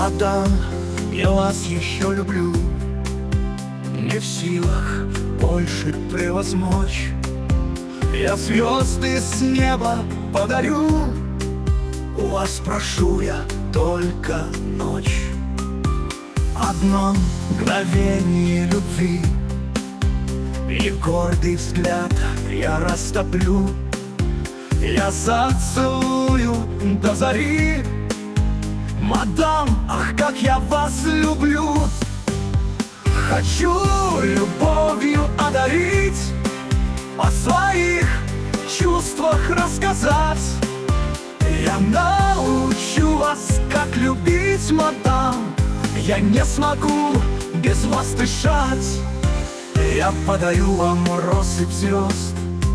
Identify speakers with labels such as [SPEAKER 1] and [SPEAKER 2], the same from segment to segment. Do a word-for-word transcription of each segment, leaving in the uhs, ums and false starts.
[SPEAKER 1] Мадам, я вас еще люблю, не в силах больше превозмочь. Я звезды с неба подарю, у вас прошу я только ночь. Одно мгновение любви и гордый взгляд я растоплю. Я зацелую до зари. Мадам, ах, как я вас люблю! Хочу любовью одарить, о своих чувствах рассказать. Я научу вас, как любить, мадам. Я не смогу без вас дышать. Я подарю вам россыпь звезд,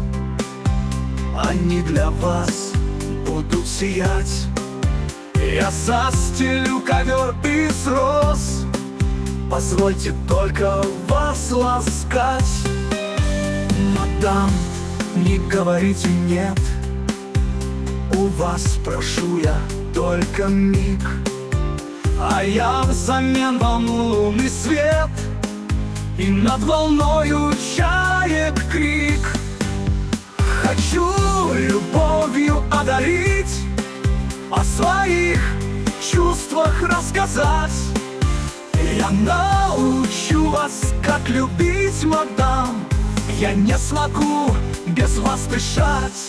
[SPEAKER 1] они для вас будут сиять. Я застелю ковер из роз, позвольте только вас ласкать. Мадам, не говорите нет, у вас прошу я только миг, а я взамен вам лунный свет и над волною чаек крик. Хочу любовью одарить, о своих чувствах рассказать. Я научу вас, как любить, мадам. Я не смогу без вас дышать.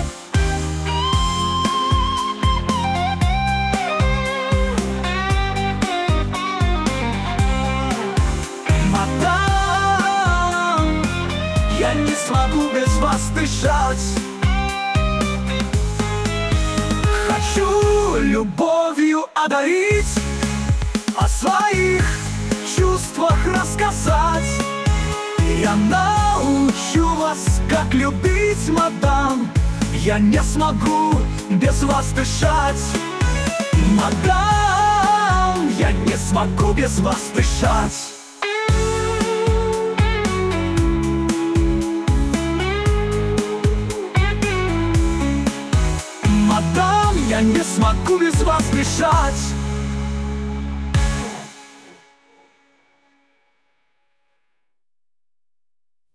[SPEAKER 1] Мадам, я не смогу без вас дышать. Хочу любовью одарить, о своих чувствах рассказать. Я научу вас, как любить, мадам. Я не смогу без вас дышать. Мадам, я не смогу без вас дышать. Мадам, я не смогу без вас дышать.